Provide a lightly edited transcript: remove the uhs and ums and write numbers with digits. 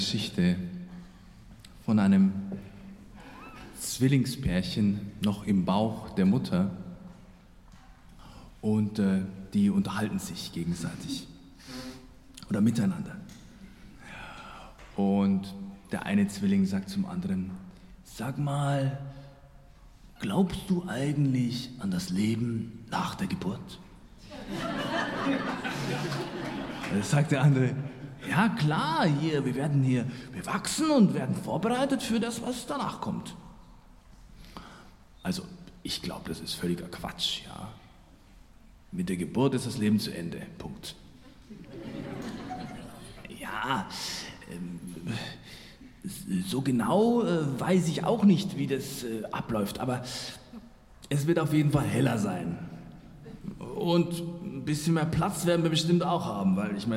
Geschichte von einem Zwillingspärchen noch im Bauch der Mutter und die unterhalten sich gegenseitig oder miteinander. Und der eine Zwilling sagt zum anderen: Sag mal, glaubst du eigentlich an das Leben nach der Geburt? Da sagt der andere: Ja klar, wir wachsen und werden vorbereitet für das, was danach kommt. Also, ich glaube, das ist völliger Quatsch, ja. Mit der Geburt ist das Leben zu Ende, Punkt. Ja, so genau weiß ich auch nicht, wie das abläuft, aber es wird auf jeden Fall heller sein. Und ein bisschen mehr Platz werden wir bestimmt auch haben, weil ich meine,